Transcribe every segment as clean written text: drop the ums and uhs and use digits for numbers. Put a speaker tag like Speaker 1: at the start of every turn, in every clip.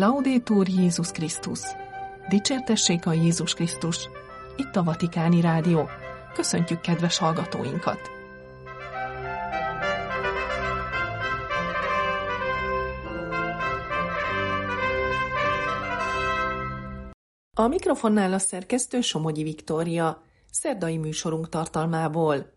Speaker 1: Laudetur Jézus Krisztus! Dicsértessék a Jézus Krisztus! Itt a Vatikáni Rádió. Köszöntjük kedves hallgatóinkat! A mikrofonnál a szerkesztő Somogyi Viktória, szerdai műsorunk tartalmából.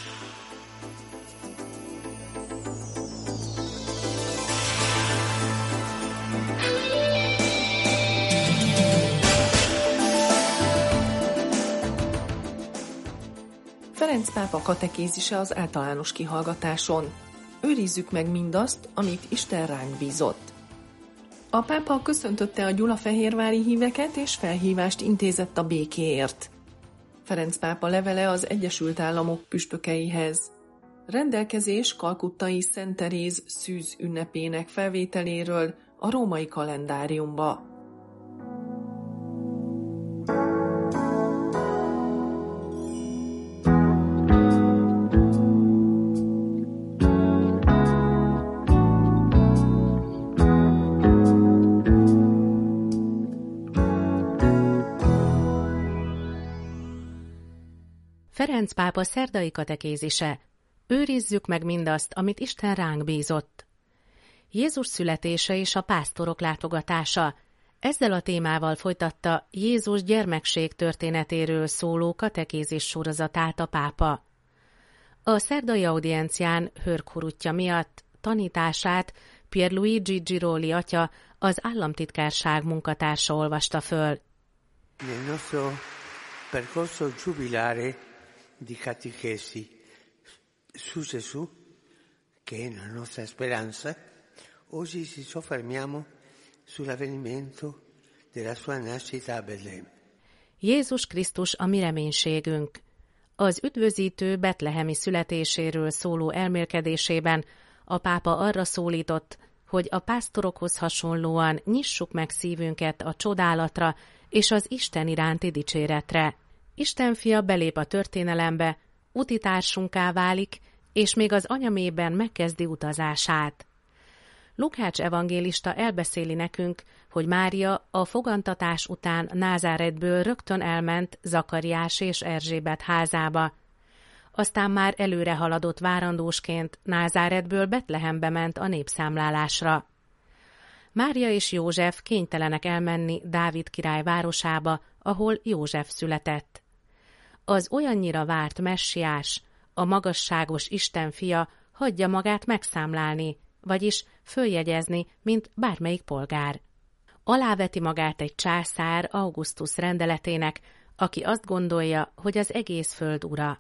Speaker 1: Ferenc pápa katekézise az általános kihallgatáson. Őrizzük meg mindazt, amit Isten ránk bízott. A pápa köszöntötte a gyulafehérvári híveket és felhívást intézett a békéért. Ferenc pápa levele az Egyesült Államok püspökeihez. Rendelkezés kalkuttai Szent Teréz szűz ünnepének felvételéről a római kalendáriumba.
Speaker 2: Ferenc pápa szerdai katekézise. Őrizzük meg mindazt, amit Isten ránk bízott. Jézus születése és a pásztorok látogatása. Ezzel a témával folytatta Jézus gyermekség történetéről szóló katekézis sorozatát a pápa. A szerdai audiencián hőrkurutja miatt tanítását Pierluigi Giroli atya, az államtitkárság munkatársa olvasta föl.
Speaker 3: Nel nostro percorso giubilare di catechesi su Gesù, che è la nostra speranza, oggi ci soffermiamo sull'avvenimento della sua nascita a Betlemme.
Speaker 2: Jézus Krisztus a mi reménységünk. Az üdvözítő betlehemi születéséről szóló elmélkedésében a pápa arra szólított, hogy a pásztorokhoz hasonlóan nyissuk meg szívünket a csodálatra és az Isten iránti dicséretre. Isten fia belép a történelembe, utitársunká válik, és még az anyamében megkezdi utazását. Lukács evangélista elbeszéli nekünk, hogy Mária a fogantatás után Názáretből rögtön elment Zakariás és Erzsébet házába. Aztán már előre haladott várandósként Názáretből Betlehembe ment a népszámlálásra. Mária és József kénytelenek elmenni Dávid király városába, ahol József született. Az olyannyira várt messiás, a magasságos Isten fia hagyja magát megszámlálni, vagyis följegyezni, mint bármelyik polgár. Aláveti magát egy császár Augustus rendeletének, aki azt gondolja, hogy az egész föld ura.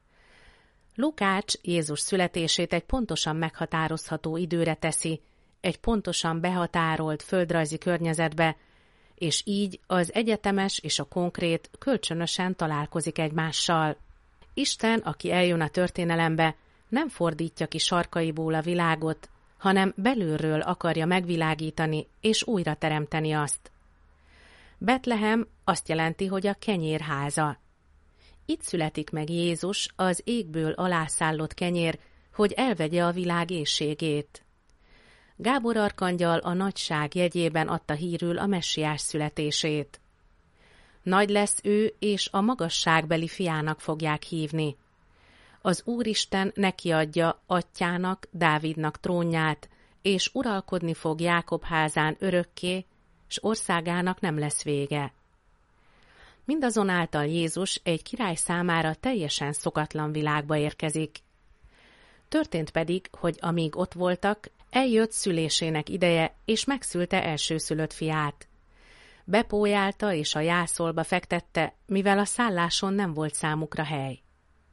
Speaker 2: Lukács Jézus születését egy pontosan meghatározható időre teszi, egy pontosan behatárolt földrajzi környezetbe, és így az egyetemes és a konkrét kölcsönösen találkozik egymással. Isten, aki eljön a történelembe, nem fordítja ki sarkaiból a világot, hanem belülről akarja megvilágítani és újra teremteni azt. Betlehem azt jelenti, hogy a kenyér háza. Itt születik meg Jézus, az égből alászállott kenyér, hogy elvegye a világ éhségét. Gábor arkangyal a nagyság jegyében adta hírül a messiás születését. Nagy lesz ő, és a magasságbeli fiának fogják hívni. Az Úristen nekiadja atyjának, Dávidnak trónját, és uralkodni fog Jákob házán örökké, s országának nem lesz vége. Mindazonáltal Jézus egy király számára teljesen szokatlan világba érkezik. Történt pedig, hogy amíg ott voltak, eljött szülésének ideje, és megszülte elsőszülött fiát. Bepójálta és a jászolba fektette, mivel a szálláson nem volt számukra hely.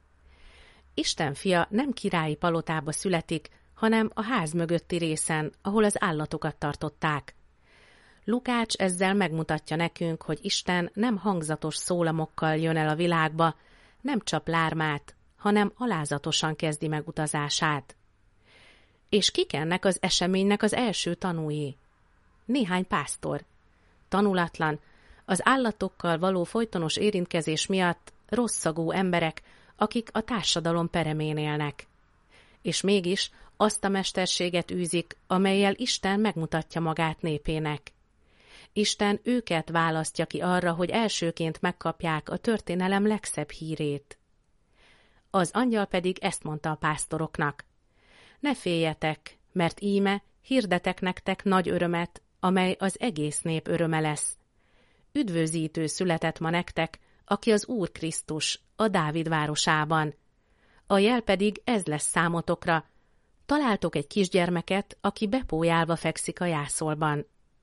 Speaker 2: Isten fia nem királyi palotába születik, hanem a ház mögötti részen, ahol az állatokat tartották. Lukács ezzel megmutatja nekünk, hogy Isten nem hangzatos szólamokkal jön el a világba, nem csap lármát, hanem alázatosan kezdi meg utazását. És kik ennek az eseménynek az első tanúi? Néhány pásztor. Tanulatlan, az állatokkal való folytonos érintkezés miatt rosszagú emberek, akik a társadalom peremén élnek. És mégis azt a mesterséget űzik, amellyel Isten megmutatja magát népének. Isten őket választja ki arra, hogy elsőként megkapják a történelem legszebb hírét. Az angyal pedig ezt mondta a pásztoroknak: ne féljetek, mert íme hirdetek nektek nagy örömet, amely az egész nép öröme lesz. Üdvözítő született ma nektek, aki az Úr Krisztus, a Dávid városában. A jel pedig ez lesz számotokra: találtok egy kisgyermeket, aki bepójálva fekszik a jászolban.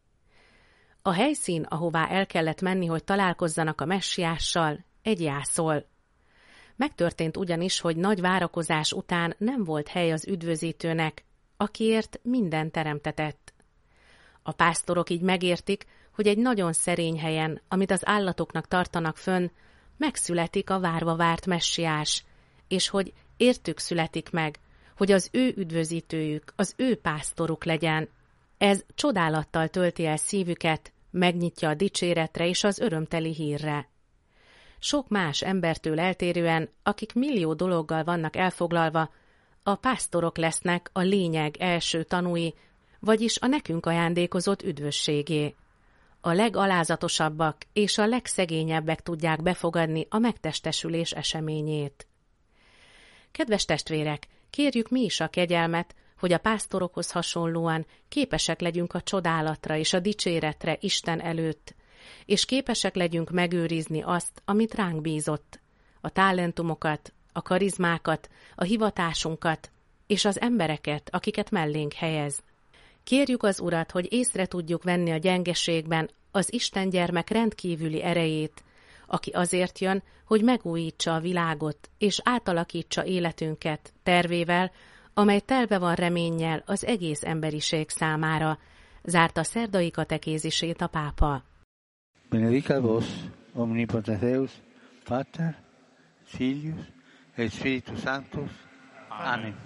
Speaker 2: A helyszín, ahová el kellett menni, hogy találkozzanak a messiással, egy jászol. Megtörtént ugyanis, hogy nagy várakozás után nem volt hely az üdvözítőnek, akiért minden teremtetett. A pásztorok így megértik, hogy egy nagyon szerény helyen, amit az állatoknak tartanak fönn, megszületik a várva várt messiás, és hogy értük születik meg, hogy az ő üdvözítőjük, az ő pásztoruk legyen. Ez csodálattal tölti el szívüket, megnyitja a dicséretre és az örömteli hírre. Sok más embertől eltérően, akik millió dologgal vannak elfoglalva, a pásztorok lesznek a lényeg első tanúi, vagyis a nekünk ajándékozott üdvösségé. A legalázatosabbak és a legszegényebbek tudják befogadni a megtestesülés eseményét. Kedves testvérek, kérjük mi is a kegyelmet, hogy a pásztorokhoz hasonlóan képesek legyünk a csodálatra és a dicséretre Isten előtt, és képesek legyünk megőrizni azt, amit ránk bízott, a talentumokat, a karizmákat, a hivatásunkat és az embereket, akiket mellénk helyez. Kérjük az Urat, hogy észre tudjuk venni a gyengeségben az Isten gyermek rendkívüli erejét, aki azért jön, hogy megújítsa a világot és átalakítsa életünket tervével, amely telve van reménnyel az egész emberiség számára, zárta szerdai katekézisét a pápa.
Speaker 4: Benedicat vos, omnipotens Deus, Pater, Filius, et Spiritus Sanctus. Amen.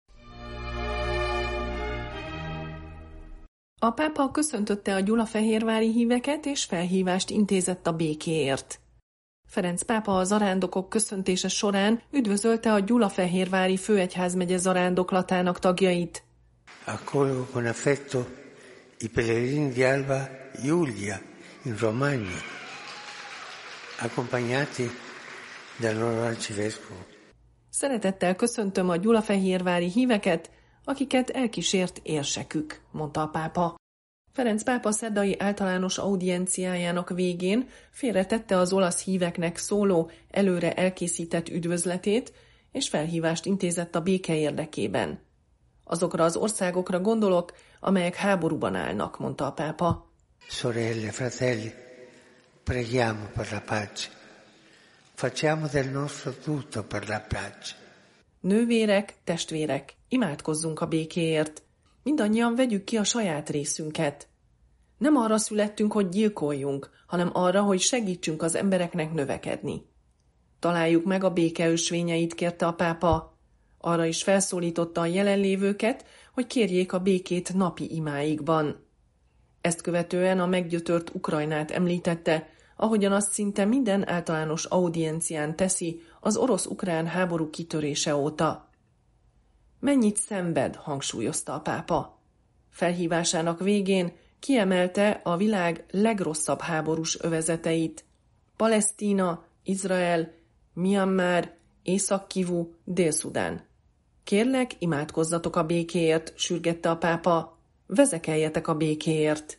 Speaker 1: A pápa köszöntötte a gyulafehérvári híveket és felhívást intézett a békéért. Ferenc pápa a zarándokok köszöntése során üdvözölte a Gyulafehérvári főegyházmegye zarándoklatának tagjait.
Speaker 3: Accolgo con affetto i pellegrini di Alba Iulia in Romagna, accompagnati dal loro arcivescovo.
Speaker 1: Szeretettel köszöntöm a gyulafehérvári híveket, akiket elkísért érsekük, mondta a pápa. Ferenc pápa szerdai általános audienciájának végén félretette az olasz híveknek szóló, előre elkészített üdvözletét, és felhívást intézett a béke érdekében. Azokra az országokra gondolok, amelyek háborúban állnak, mondta a pápa.
Speaker 3: Sorelle, fratelli, preghiamo per la pace. Facciamo del nostro tutto per la pace.
Speaker 1: Nővérek, testvérek, imádkozzunk a békéért. Mindannyian vegyük ki a saját részünket. Nem arra születtünk, hogy gyilkoljunk, hanem arra, hogy segítsünk az embereknek növekedni. Találjuk meg a béke ösvényeit, kérte a pápa. Arra is felszólította a jelenlévőket, hogy kérjék a békét napi imáikban. Ezt követően a meggyötört Ukrajnát említette, ahogyan azt szinte minden általános audiencián teszi az orosz-ukrán háború kitörése óta. Mennyit szenved, hangsúlyozta a pápa. Felhívásának végén kiemelte a világ legrosszabb háborús övezeteit. Palesztína, Izrael, Myanmar, Észak-Kivu, Dél-Szudán. Kérlek, imádkozzatok a békéért, sürgette a pápa. Vezekeljetek a békéért.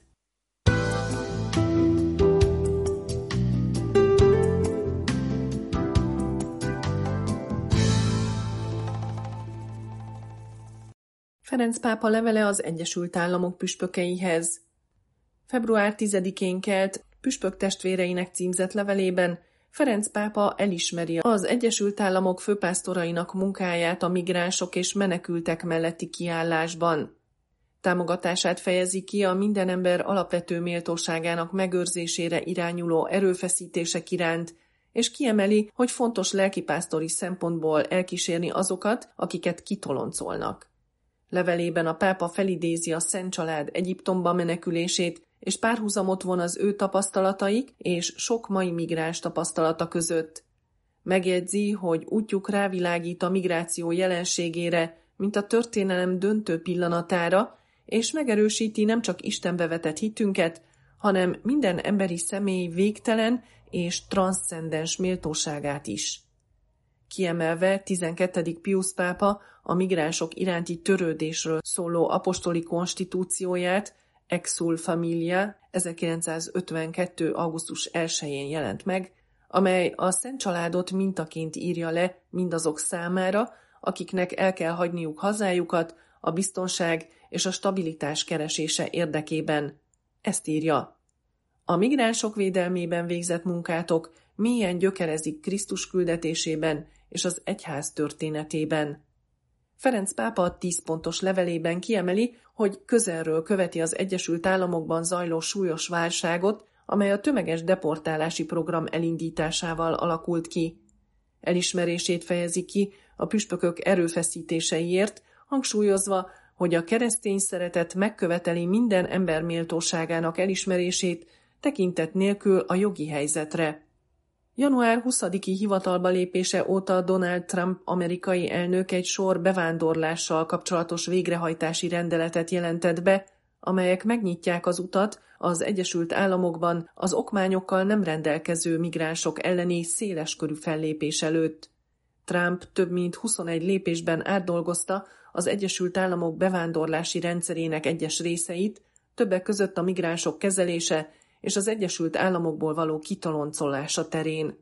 Speaker 1: Ferenc pápa levele az Egyesült Államok püspökeihez. Február 10-én kelt püspök testvéreinek címzett levelében Ferenc pápa elismeri az Egyesült Államok főpásztorainak munkáját a migránsok és menekültek melletti kiállásban. Támogatását fejezi ki a minden ember alapvető méltóságának megőrzésére irányuló erőfeszítések iránt, és kiemeli, hogy fontos lelkipásztori szempontból elkísérni azokat, akiket kitoloncolnak. Levelében a pápa felidézi a Szent Család Egyiptomba menekülését, és párhuzamot von az ő tapasztalataik és sok mai migráns tapasztalata között. Megjegyzi, hogy útjuk rávilágít a migráció jelenségére, mint a történelem döntő pillanatára, és megerősíti nem csak Istenbe vetett hitünket, hanem minden emberi személy végtelen és transzcendens méltóságát is. Kiemelve 12. Piusz pápa a migránsok iránti törődésről szóló apostoli konstitúcióját, Exsul Familia 1952. augusztus 1-én jelent meg, amely a Szent Családot mintaként írja le mindazok számára, akiknek el kell hagyniuk hazájukat a biztonság és a stabilitás keresése érdekében. Ezt írja: a migránsok védelmében végzett munkátok mélyen gyökerezik Krisztus küldetésében és az egyház történetében. Ferenc pápa 10 pontos levelében kiemeli, hogy közelről követi az Egyesült Államokban zajló súlyos válságot, amely a tömeges deportálási program elindításával alakult ki. Elismerését fejezi ki a püspökök erőfeszítéseiért, hangsúlyozva, hogy a keresztény szeretet megköveteli minden ember méltóságának elismerését, tekintet nélkül a jogi helyzetre. Január 20-i hivatalba lépése óta Donald Trump amerikai elnök egy sor bevándorlással kapcsolatos végrehajtási rendeletet jelentett be, amelyek megnyitják az utat az Egyesült Államokban az okmányokkal nem rendelkező migránsok elleni széleskörű fellépés előtt. Trump több mint 21 lépésben átdolgozta az Egyesült Államok bevándorlási rendszerének egyes részeit, többek között a migránsok kezelése és az Egyesült Államokból való kitoloncolása terén.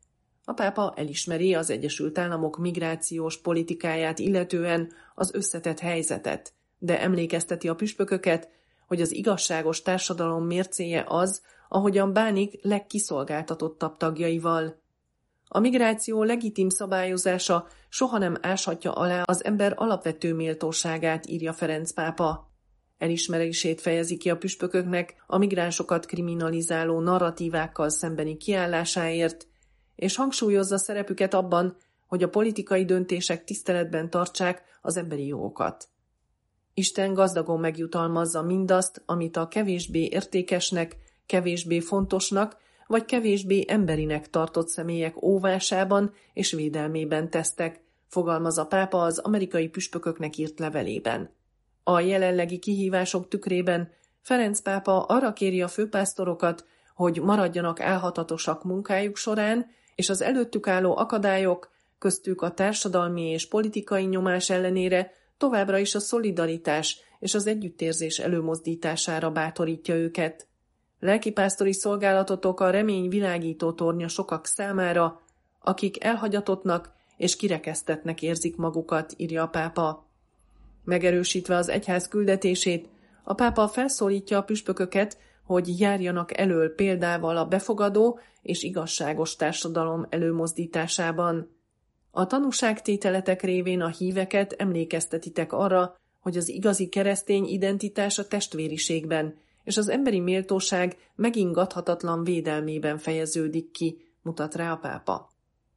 Speaker 1: A pápa elismeri az Egyesült Államok migrációs politikáját illetően az összetett helyzetet, de emlékezteti a püspököket, hogy az igazságos társadalom mércéje az, ahogyan bánik legkiszolgáltatottabb tagjaival. A migráció legitim szabályozása soha nem áshatja alá az ember alapvető méltóságát, írja Ferenc pápa. Elismerését fejezi ki a püspököknek a migránsokat kriminalizáló narratívákkal szembeni kiállásáért, és hangsúlyozza szerepüket abban, hogy a politikai döntések tiszteletben tartsák az emberi jogokat. Isten gazdagon megjutalmazza mindazt, amit a kevésbé értékesnek, kevésbé fontosnak, vagy kevésbé emberinek tartott személyek óvásában és védelmében tesztek, fogalmaz a pápa az amerikai püspököknek írt levelében. A jelenlegi kihívások tükrében Ferenc pápa arra kéri a főpásztorokat, hogy maradjanak álhatatosak munkájuk során, és az előttük álló akadályok, köztük a társadalmi és politikai nyomás ellenére továbbra is a szolidaritás és az együttérzés előmozdítására bátorítja őket. Lelkipásztori szolgálatotok a remény világító tornya sokak számára, akik elhagyatottnak és kirekesztettnek érzik magukat, írja a pápa. Megerősítve az egyház küldetését, a pápa felszólítja a püspököket, hogy járjanak elől példával a befogadó és igazságos társadalom előmozdításában. A tanúságtételetek révén a híveket emlékeztetitek arra, hogy az igazi keresztény identitás a testvériségben és az emberi méltóság megingathatatlan védelmében fejeződik ki, mutat rá a pápa.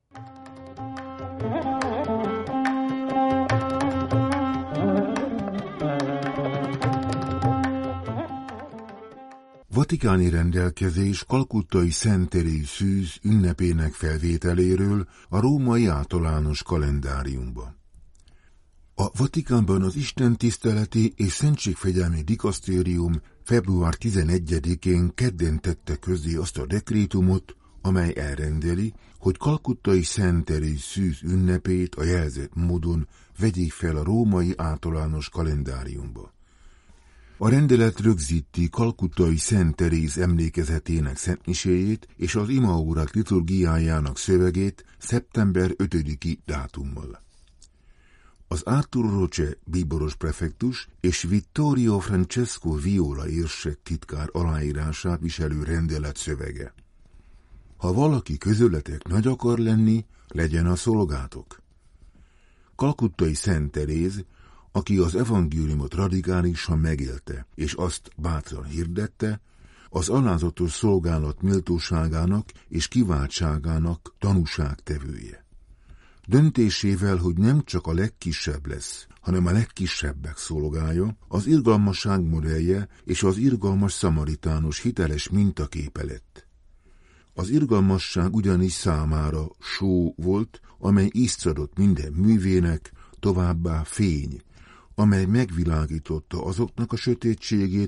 Speaker 5: Vatikáni rendelkezés kalkuttai Szent Teréz szűz ünnepének felvételéről a római általános kalendáriumba. A Vatikánban az istentiszteleti és szentségfegyelmi dikasztérium február 11-én kedden tette közzé azt a dekrétumot, amely elrendeli, hogy kalkuttai Szent Teréz szűz ünnepét a jelzett módon vegyék fel a római általános kalendáriumba. A rendelet rögzíti kalkuttai Szent Teréz emlékezetének szentmiséjét és az imaórák liturgiájának szövegét szeptember 5-i dátummal. Az Arturo Roche bíboros prefektus és Vittorio Francesco Viola érsek titkár aláírását viselő rendelet szövege. Ha valaki közületek nagy akar lenni, legyen a szolgátok. Kalkuttai Szent Teréz, aki az evangéliumot radikálisan megélte, és azt bátran hirdette, az alázatos szolgálat méltóságának és kiváltságának tanúságtevője. Döntésével, hogy nem csak a legkisebb lesz, hanem a legkisebbek szolgálja, az irgalmasság modellje és az irgalmas szamaritános hiteles mintaképe lett. Az irgalmasság ugyanis számára só volt, amely ízt adott minden művének, továbbá fény, amely megvilágította azoknak a sötétségét,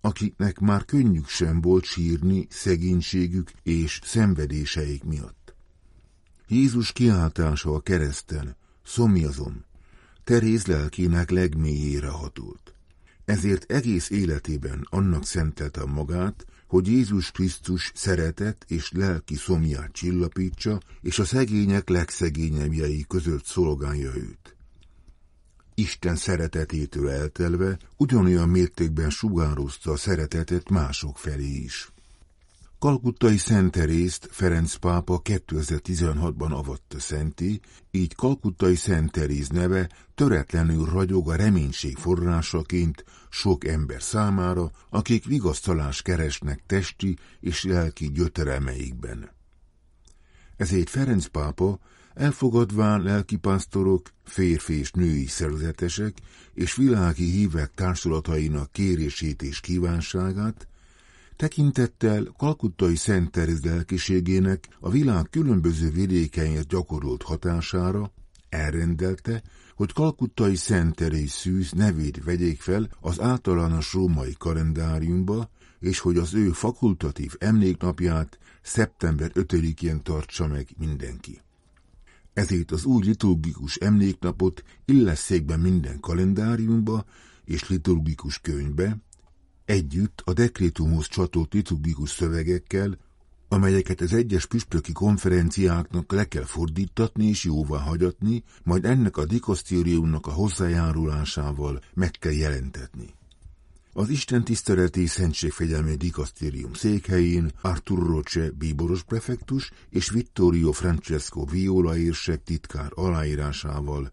Speaker 5: akiknek már könnyük sem volt sírni szegénységük és szenvedéseik miatt. Jézus kiáltása a kereszten, szomjazom, Teréz lelkének legmélyére hatolt. Ezért egész életében annak szentelte magát, hogy Jézus Krisztus szeretet és lelki szomját csillapítsa, és a szegények legszegényebbjei között szolgálja őt. Isten szeretetétől eltelve ugyanolyan mértékben sugározta a szeretetet mások felé is. Kalkuttai Szent Terészt Ferenc pápa 2016-ban avatta szenté, így Kalkuttai Szent Teréz neve töretlenül ragyog a reménység forrásaként sok ember számára, akik vigasztalást keresnek testi és lelki gyötrelmeikben. Ezért Ferenc pápa, elfogadván lelkipásztorok, férfi és női szerzetesek és világi hívek társulatainak kérését és kívánságát, tekintettel Kalkuttai Szent Teréz lelkiségének a világ különböző vidékein gyakorolt hatására elrendelte, hogy Kalkuttai Szent Teréz szűz nevét vegyék fel az általános római kalendáriumba, és hogy az ő fakultatív emléknapját szeptember 5-én tartsa meg mindenki. Ezért az új liturgikus emléknapot illesszék be minden kalendáriumba és liturgikus könyvbe, együtt a dekrétumhoz csatolt liturgikus szövegekkel, amelyeket az egyes püspöki konferenciáknak le kell fordítatni és jóvá hagyatni, majd ennek a dikasztériumnak a hozzájárulásával meg kell jelentetni. Az istentiszteleti szentségfegyelmi dikasztérium székhelyén Arturo Roche bíboros prefektus és Vittorio Francesco Viola érsek titkár aláírásával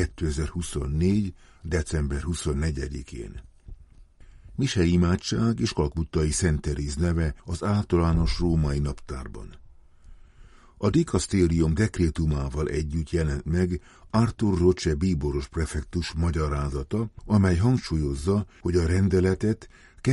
Speaker 5: 2024. december 24-én. Mise imádság és Kalkuttai Szent Teréz neve az általános római naptárban. A dikasztérium dekrétumával együtt jelent meg Arturo Roche bíboros prefektus magyarázata, amely hangsúlyozza, hogy a rendeletet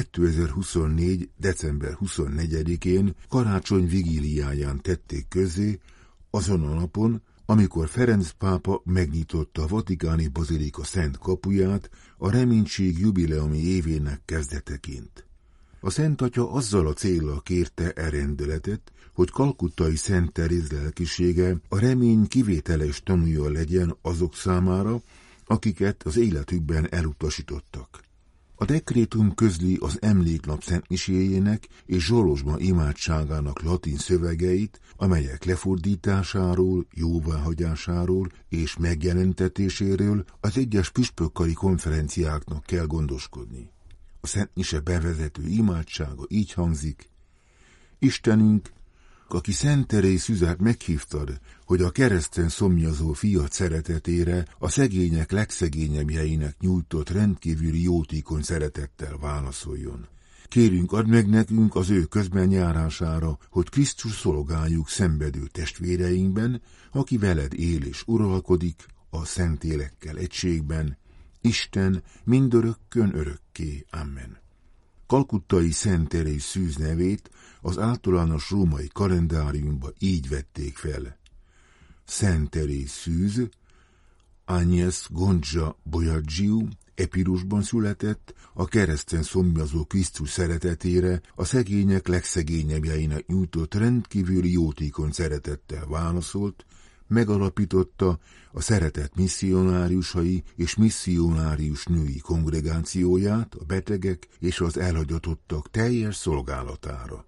Speaker 5: 2024. december 24-én karácsony vigíliáján tették közzé, azon a napon, amikor Ferenc pápa megnyitotta a vatikáni bazilika szent kapuját a reménység jubileumi évének kezdeteként. A Szent Atya azzal a céllal kérte rendeletet, hogy Kalkuttai Szent Teréz lelkisége a remény kivételes tanúja legyen azok számára, akiket az életükben elutasítottak. A dekrétum közli az emléknap szentmiséjének és zsolozsma imádságának latin szövegeit, amelyek lefordításáról, jóváhagyásáról és megjelentetéséről az egyes püspökkari konferenciáknak kell gondoskodni. A szentmise bevezető imádsága így hangzik: Istenünk, aki Szent Teréz szüzet meghívtad, hogy a kereszten szomjazó fiat szeretetére a szegények legszegényebbjeinek nyújtott rendkívüli jótékony szeretettel válaszoljon. Kérünk, add meg nekünk az ő közbenjárására, hogy Krisztus szolgáljuk szenvedő testvéreinkben, aki veled él és uralkodik a szentélekkel egységben, Isten mindörökkön örökké. Amen. Kalkuttai Szent Teréz szűz nevét az általános római kalendáriumba így vették fel. Szent Teréz szűz, Agnès Gonja Boiagiu Epirusban született, a kereszten szomjazó Krisztus szeretetére a szegények legszegényebbjeinek nyújtott rendkívüli jótékony szeretettel válaszolt, megalapította a szeretet misszionáriusai és misszionárius női kongregációját a betegek és az elhagyatottak teljes szolgálatára.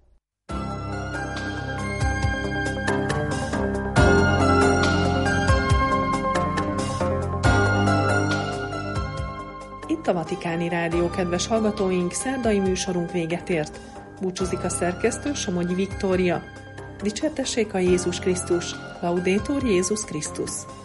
Speaker 1: Itt a Vatikáni Rádió, kedves hallgatóink, szerdai műsorunk véget ért. Búcsúzik a szerkesztő, Somogyi Viktória. Dicsértessék a Jézus Krisztus! Laudetur Jézus Krisztus!